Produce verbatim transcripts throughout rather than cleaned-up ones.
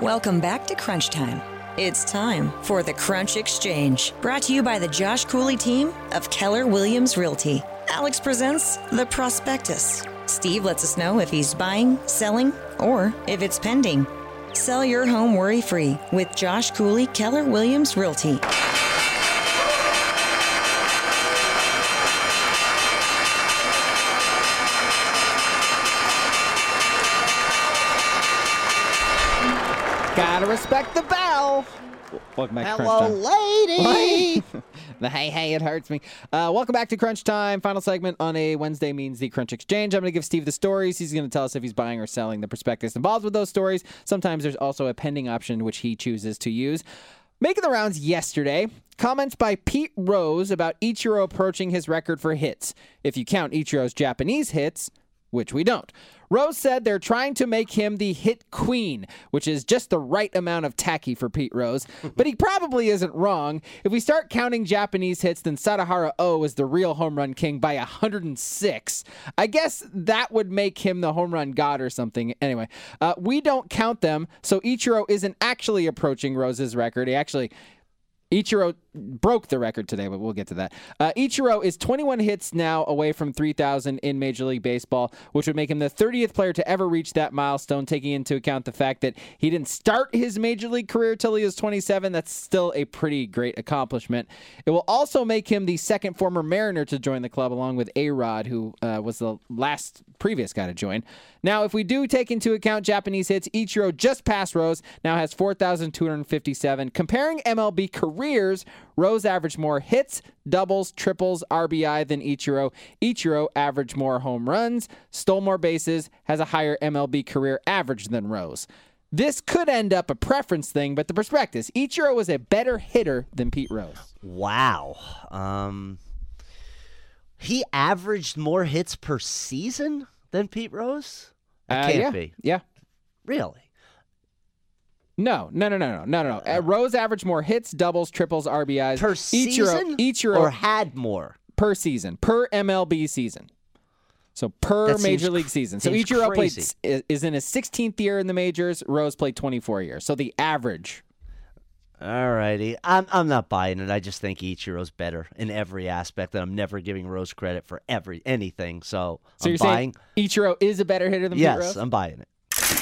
Welcome back to Crunch Time. It's time for the Crunch Exchange, brought to you by the Josh Cooley team of Keller Williams Realty. Alex presents the prospectus. Steve lets us know if he's buying, selling, or if it's pending. Sell your home worry-free with Josh Cooley, Keller Williams Realty. Gotta respect the bell. Welcome back Hello, to Crunch Time. lady. The hey, hey, it hurts me. Uh, welcome back to Crunch Time. Final segment on a Wednesday means the Crunch Exchange. I'm going to give Steve the stories. He's going to tell us if he's buying or selling the prospectus involved with those stories. Sometimes there's also a pending option which he chooses to use. Making the rounds yesterday, comments by Pete Rose about Ichiro approaching his record for hits. If you count Ichiro's Japanese hits, which we don't. Rose said they're trying to make him the hit queen, which is just the right amount of tacky for Pete Rose. But he probably isn't wrong. If we start counting Japanese hits, then Sadahara O is the real home run king by one hundred six. I guess that would make him the home run god or something. Anyway, uh, we don't count them, so Ichiro isn't actually approaching Rose's record. He actually... Ichiro broke the record today, but we'll get to that. Uh, Ichiro is twenty-one hits now away from three thousand in Major League Baseball, which would make him the thirtieth player to ever reach that milestone, taking into account the fact that he didn't start his Major League career till he was twenty-seven. That's still a pretty great accomplishment. It will also make him the second former Mariner to join the club, along with A-Rod, who uh, was the last previous guy to join. Now, if we do take into account Japanese hits, Ichiro just passed Rose, now has four thousand two hundred fifty-seven. Comparing M L B careers, Rose averaged more hits, doubles, triples, R B I than Ichiro. Ichiro averaged more home runs, stole more bases, has a higher M L B career average than Rose. This could end up a preference thing, but the prospectus, Ichiro was a better hitter than Pete Rose. Wow. Um, he averaged more hits per season than Pete Rose? That Uh, can't yeah, be. yeah. Really? No, no, no, no, no, no, no. Uh, Rose averaged more hits, doubles, triples, R B Is. Per season? Ichiro, Ichiro Or had more? per season, per M L B season. So per That Major seems League cr- season. So seems Ichiro played crazy. is is in his sixteenth year in the majors. Rose played twenty-four years. So the average. All righty. I'm, I'm not buying it. I just think Ichiro's better in every aspect, and I'm never giving Rose credit for every anything. So, So I'm you're buying. saying Ichiro is a better hitter than Yes, Pete Rose? I'm buying it.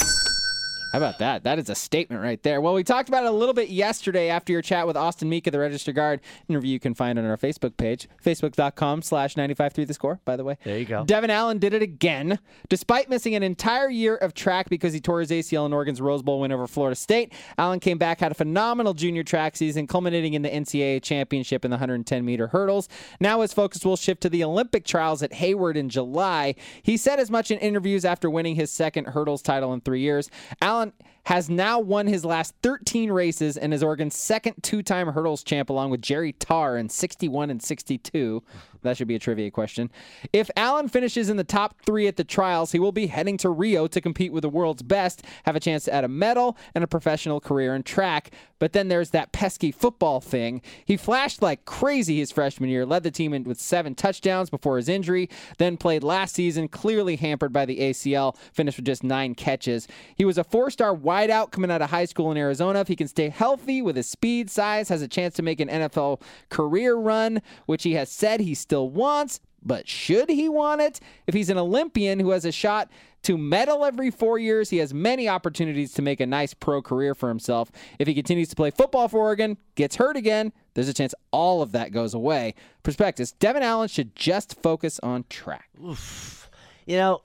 How about that? That is a statement right there. Well, we talked about it a little bit yesterday after your chat with Austin Meek of the Register Guard. Interview you can find on our Facebook page, facebook.com slash 953 The Score, by the way. There you go. Devin Allen did it again. Despite missing an entire year of track because he tore his A C L in Oregon's Rose Bowl win over Florida State, Allen came back, had a phenomenal junior track season, culminating in the N C double A championship in the one hundred ten meter hurdles. Now his focus will shift to the Olympic trials at Hayward in July. He said as much in interviews after winning his second hurdles title in three years. Allen has now won his last thirteen races and is Oregon's second two-time hurdles champ along with Jerry Tarr in sixty-one and sixty-two. That should be a trivia question. If Allen finishes in the top three at the trials, he will be heading to Rio to compete with the world's best, have a chance to add a medal and a professional career in track. But then there's that pesky football thing. He flashed like crazy his freshman year, led the team in with seven touchdowns before his injury, then played last season, clearly hampered by the A C L, finished with just nine catches. He was a four-star wideout coming out of high school in Arizona. If he can stay healthy with his speed, size, has a chance to make an N F L career run, which he has said he still wants, but should he want it? If he's an Olympian who has a shot to medal every four years, he has many opportunities to make a nice pro career for himself. If he continues to play football for Oregon, gets hurt again, there's a chance all of that goes away. Prospectus, Devin Allen should just focus on track. Oof. You know,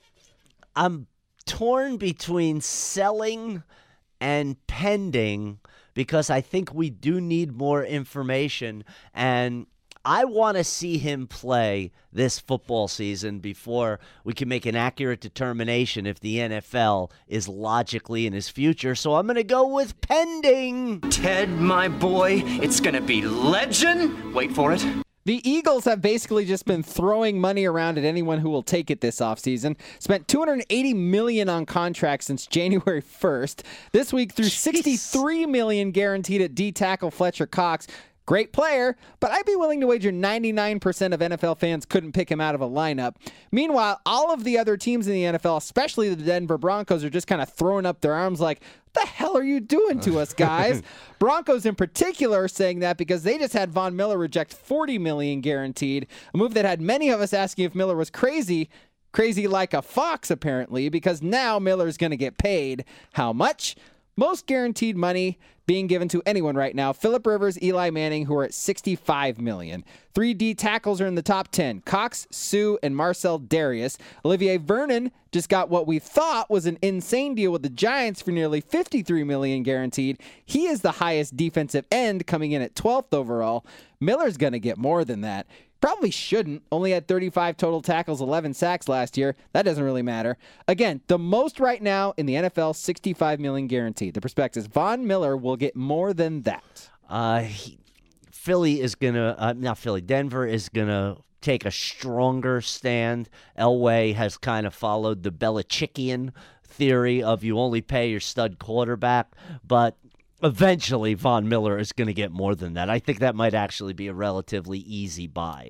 I'm torn between selling and pending because I think we do need more information, and I want to see him play this football season before we can make an accurate determination if the N F L is logically in his future. So I'm going to go with pending. Ted, my boy, it's gonna be legend. Wait for it. The Eagles have basically just been throwing money around at anyone who will take it this offseason. Spent two hundred eighty million dollars on contracts since January first. This week threw sixty-three million dollars guaranteed at D-tackle Fletcher Cox. Great player, but I'd be willing to wager ninety-nine percent of N F L fans couldn't pick him out of a lineup. Meanwhile, all of the other teams in the N F L, especially the Denver Broncos, are just kind of throwing up their arms like, the hell are you doing to us, guys? Broncos in particular are saying that because they just had Von Miller reject forty million dollars guaranteed, a move that had many of us asking if Miller was crazy. Crazy like a fox, apparently, because now Miller's going to get paid. How much? Most guaranteed money being given to anyone right now. Phillip Rivers, Eli Manning, who are at sixty-five million dollars. Three D tackles are in the top ten. Cox, Sue, and Marcel Darius. Olivier Vernon just got what we thought was an insane deal with the Giants for nearly fifty-three million dollars guaranteed. He is the highest defensive end, coming in at twelfth overall. Miller's going to get more than that. Probably shouldn't. Only had thirty-five total tackles, eleven sacks last year. That doesn't really matter. Again, the most right now in the N F L, sixty-five million dollars guaranteed. The prospectus, Von Miller will get more than that. Uh, he, Philly is going to, uh, not Philly, Denver is going to take a stronger stand. Elway has kind of followed the Belichickian theory of you only pay your stud quarterback, but eventually, Von Miller is going to get more than that. I think that might actually be a relatively easy buy.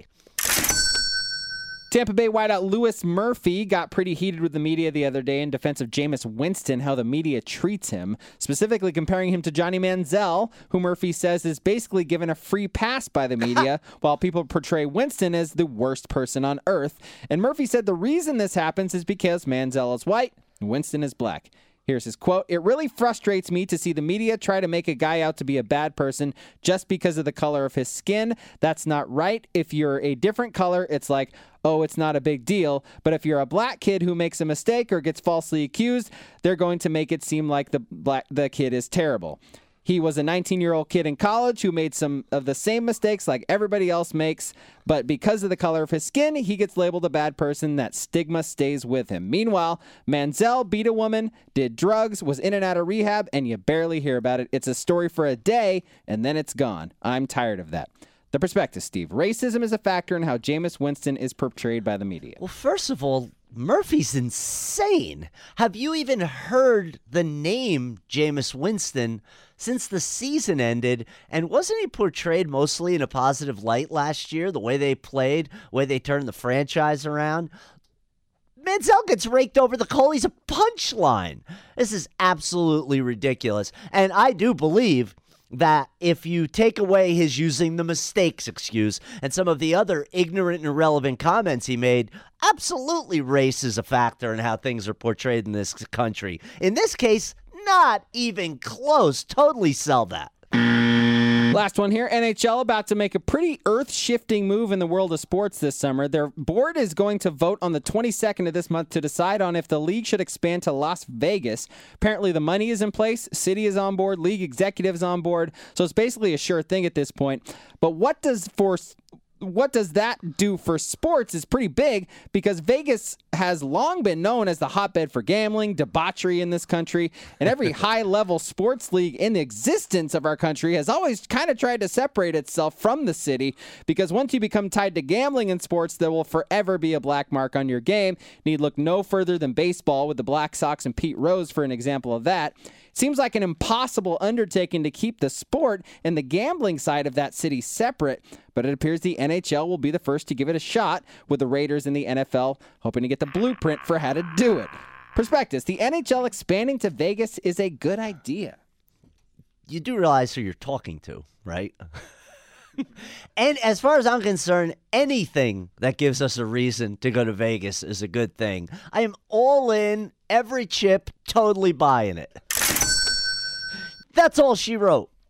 Tampa Bay wideout Louis Murphy got pretty heated with the media the other day in defense of Jameis Winston, how the media treats him, specifically comparing him to Johnny Manziel, who Murphy says is basically given a free pass by the media, while people portray Winston as the worst person on earth. And Murphy said the reason this happens is because Manziel is white and Winston is black. Here's his quote. "It really frustrates me to see the media try to make a guy out to be a bad person just because of the color of his skin. That's not right. If you're a different color, it's like, oh, it's not a big deal. But if you're a black kid who makes a mistake or gets falsely accused, they're going to make it seem like the black the kid is terrible. He was a nineteen-year-old kid in college who made some of the same mistakes like everybody else makes, but because of the color of his skin, he gets labeled a bad person. That stigma stays with him. Meanwhile, Manziel beat a woman, did drugs, was in and out of rehab, and you barely hear about it. It's a story for a day, and then it's gone. I'm tired of that." The perspective, Steve. Racism is a factor in how Jameis Winston is portrayed by the media. Well, first of all, Murphy's insane. Have you even heard the name Jameis Winston since the season ended? And wasn't he portrayed mostly in a positive light last year? The way they played, the way they turned the franchise around? Manziel gets raked over the coal. He's a punchline. This is absolutely ridiculous. And I do believe that if you take away his using the mistakes excuse and some of the other ignorant and irrelevant comments he made, absolutely race is a factor in how things are portrayed in this country. In this case, not even close. Totally sell that. Last one here. N H L about to make a pretty earth-shifting move in the world of sports this summer. Their board is going to vote on the twenty-second of this month to decide on if the league should expand to Las Vegas. Apparently the money is in place, city is on board, league executives on board, so it's basically a sure thing at this point. But what does for what does that do for sports is pretty big, because Vegas has long been known as the hotbed for gambling, debauchery in this country, and every high-level sports league in the existence of our country has always kind of tried to separate itself from the city, because once you become tied to gambling in sports, there will forever be a black mark on your game. Need look no further than baseball with the Black Sox and Pete Rose for an example of that. Seems like an impossible undertaking to keep the sport and the gambling side of that city separate, but it appears the N H L will be the first to give it a shot, with the Raiders and the N F L hoping to get the blueprint for how to do it. Prospectus, the N H L expanding to Vegas is a good idea. You do realize who you're talking to, right? And as far as I'm concerned, anything that gives us a reason to go to Vegas is a good thing. I am all in, every chip, totally buying it. That's all she wrote.